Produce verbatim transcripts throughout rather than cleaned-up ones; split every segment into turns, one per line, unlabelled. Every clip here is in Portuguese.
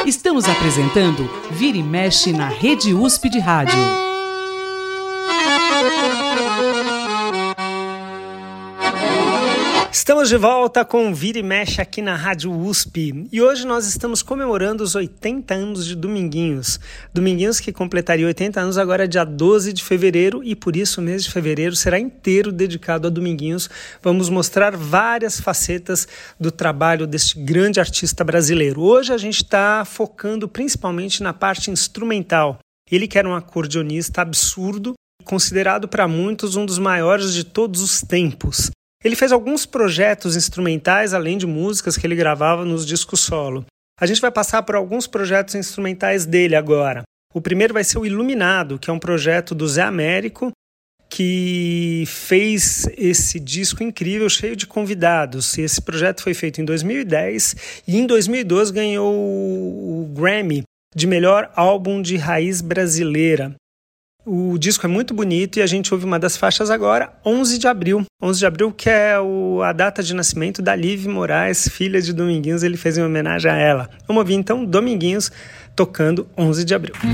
Estamos apresentando Vira e Mexe na Rede U S P de Rádio.
Estamos de volta com Vira e Mexe aqui na Rádio U S P e hoje nós estamos comemorando os oitenta anos de Dominguinhos. Dominguinhos que completaria oitenta anos agora dia doze de fevereiro e por isso o mês de fevereiro será inteiro dedicado a Dominguinhos. Vamos mostrar várias facetas do trabalho deste grande artista brasileiro. Hoje a gente está focando principalmente na parte instrumental. Ele que era um acordeonista absurdo, considerado para muitos um dos maiores de todos os tempos. Ele fez alguns projetos instrumentais, além de músicas que ele gravava nos discos solo. A gente vai passar por alguns projetos instrumentais dele agora. O primeiro vai ser o Iluminado, que é um projeto do Zé Américo, que fez esse disco incrível, cheio de convidados. Esse projeto foi feito em dois mil e dez e em dois mil e doze ganhou o Grammy de melhor álbum de raiz brasileira. O disco é muito bonito e a gente ouve uma das faixas agora, onze de abril. onze de abril, que é o, a data de nascimento da Liv Moraes, filha de Dominguinhos, ele fez em homenagem a ela. Vamos ouvir então Dominguinhos tocando onze de abril.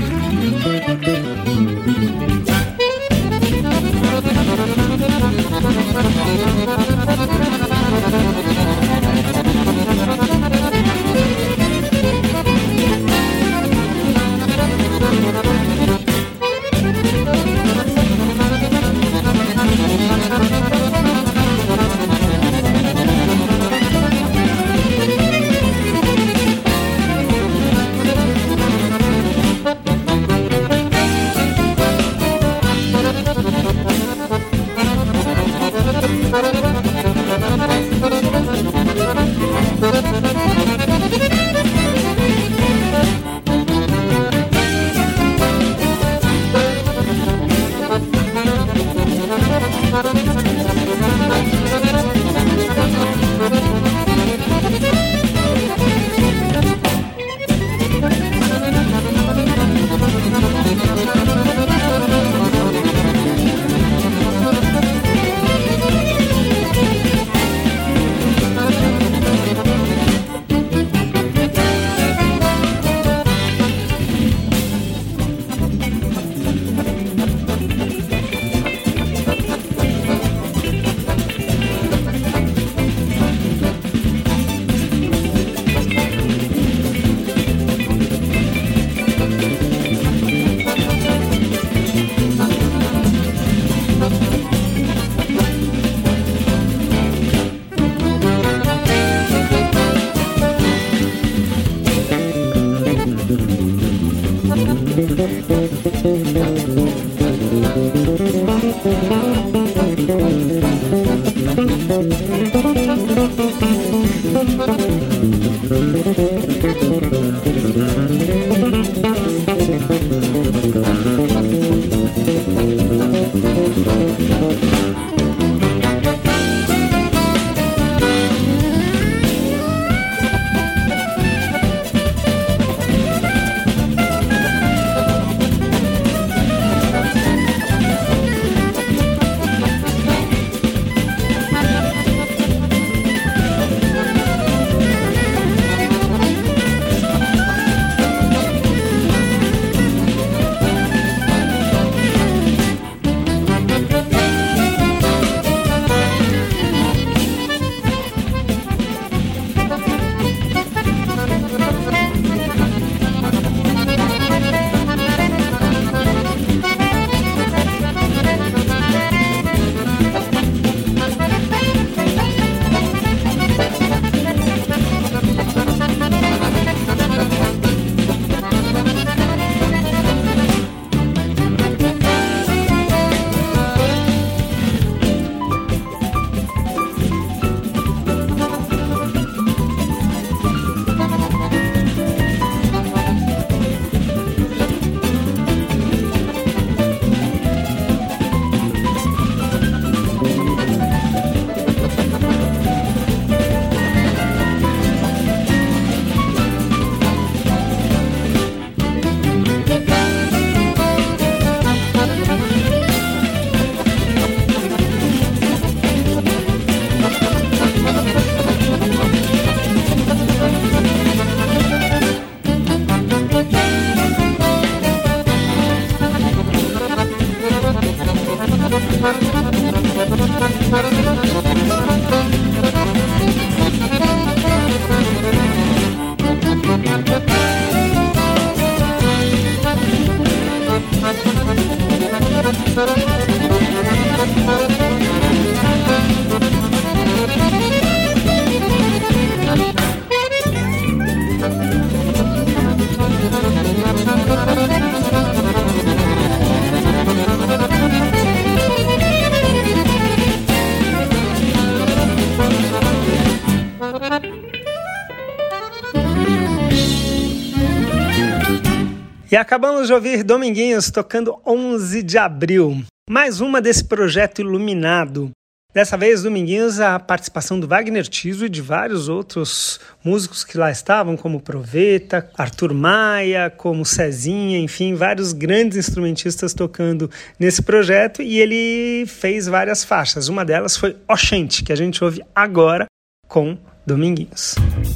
E acabamos de ouvir Dominguinhos tocando onze de abril. Mais uma desse projeto iluminado. Dessa vez, Dominguinhos, a participação do Wagner Tiso e de vários outros músicos que lá estavam, como Proveta, Arthur Maia, como Cezinha, enfim, vários grandes instrumentistas tocando nesse projeto, e ele fez várias faixas. Uma delas foi Oxente, que a gente ouve agora com Dominguinhos.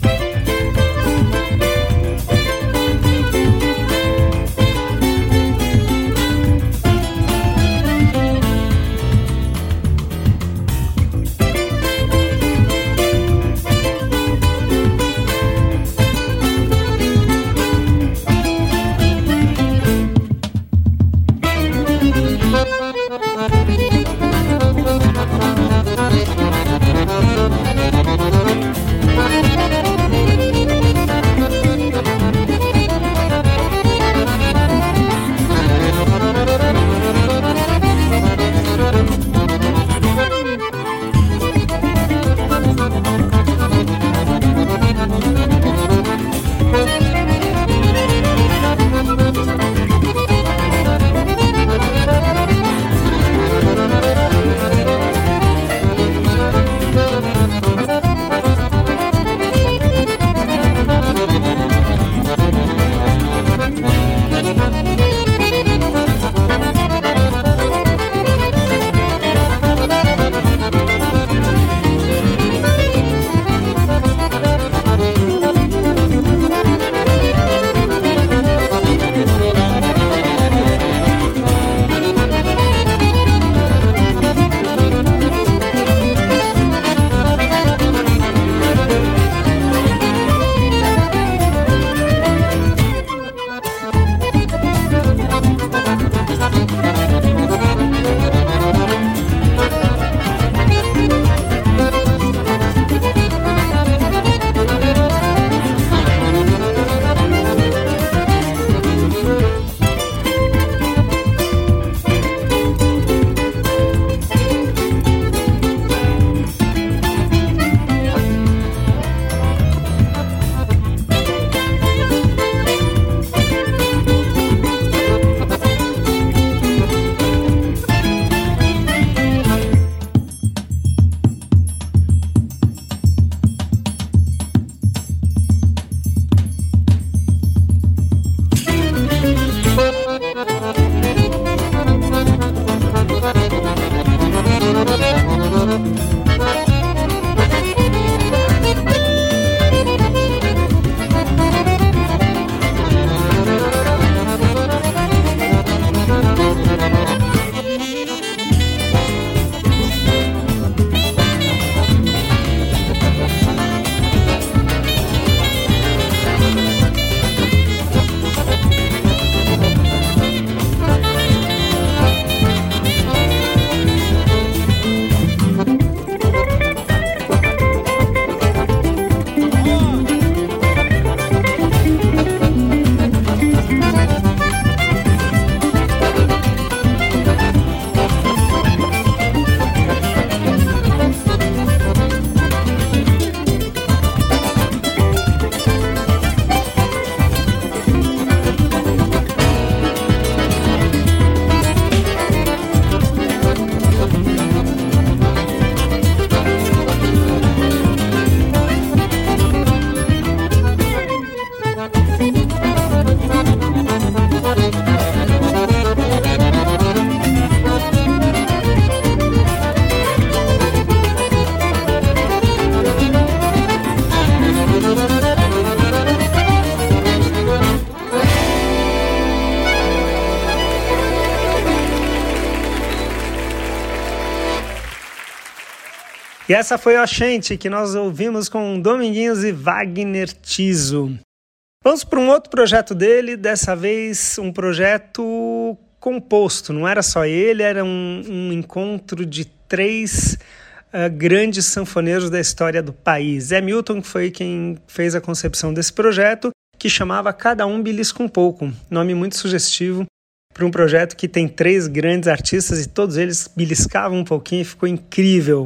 E essa foi a Oxente, que nós ouvimos com Dominguinhos e Wagner Tiso. Vamos para um outro projeto dele, dessa vez um projeto composto. Não era só ele, era um, um encontro de três uh, grandes sanfoneiros da história do país. Zé Milton foi quem fez a concepção desse projeto, que chamava Cada Um Belisca um Pouco. Nome muito sugestivo para um projeto que tem três grandes artistas e todos eles beliscavam um pouquinho e ficou incrível.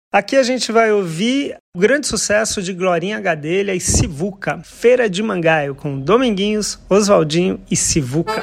Aqui a gente vai ouvir o grande sucesso de Glorinha Gadelha e Sivuca, Feira de Mangaio, com Dominguinhos, Oswaldinho e Sivuca.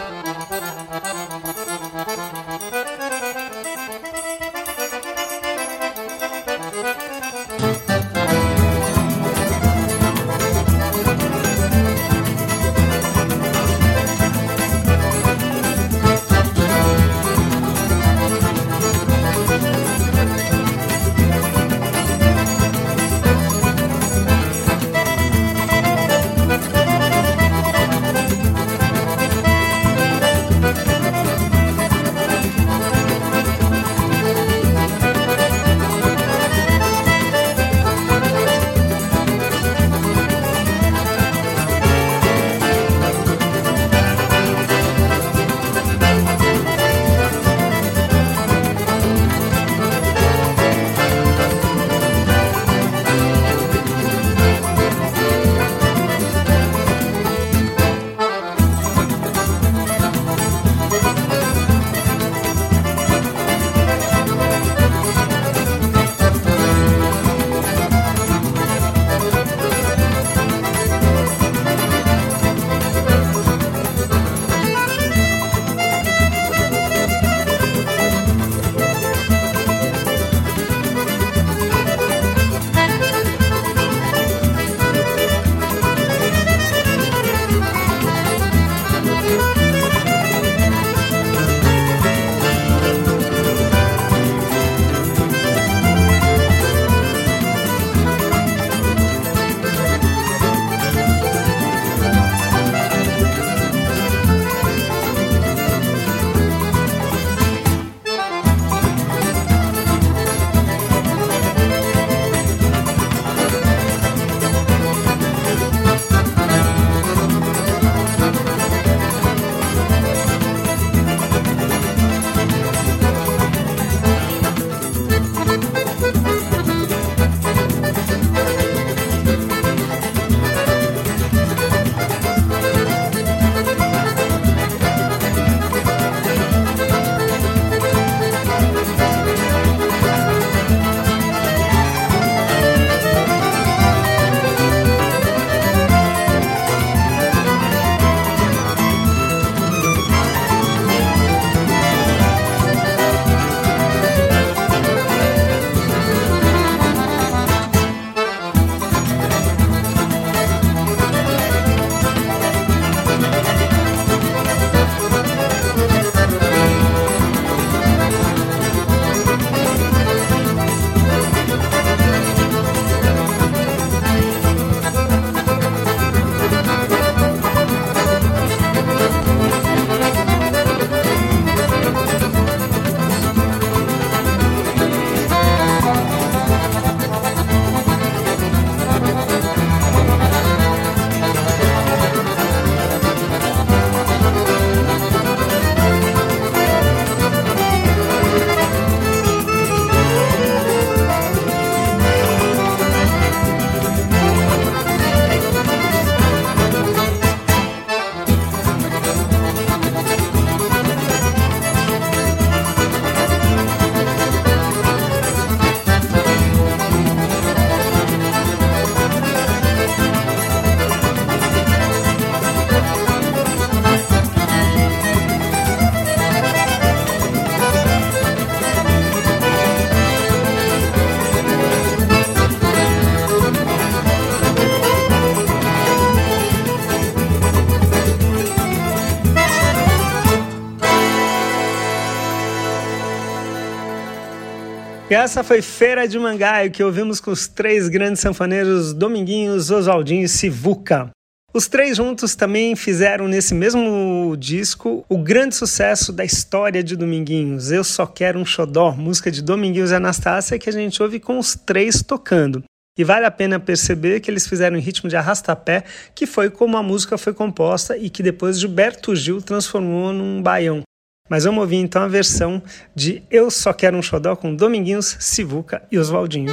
E essa foi Feira de Mangaio, que ouvimos com os três grandes sanfoneiros Dominguinhos, Oswaldinho e Sivuca. Os três juntos também fizeram nesse mesmo disco o grande sucesso da história de Dominguinhos, Eu Só Quero um Xodó, música de Dominguinhos e Anastácia, que a gente ouve com os três tocando. E vale a pena perceber que eles fizeram em ritmo de arrastapé, que foi como a música foi composta e que depois Gilberto Gil transformou num baião. Mas vamos ouvir então a versão de Eu Só Quero um Xodó com Dominguinhos, Sivuca e Oswaldinho.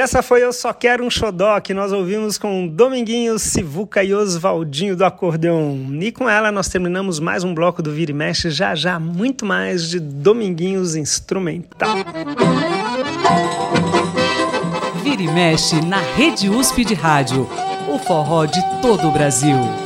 essa foi Eu Só Quero um Xodó, que nós ouvimos com Dominguinhos, Sivuca e Oswaldinho do acordeon. E com ela nós terminamos mais um bloco do Vira e Mexe, já já muito mais de Dominguinhos instrumental.
Vira e Mexe na Rede U S P de Rádio, o forró de todo o Brasil.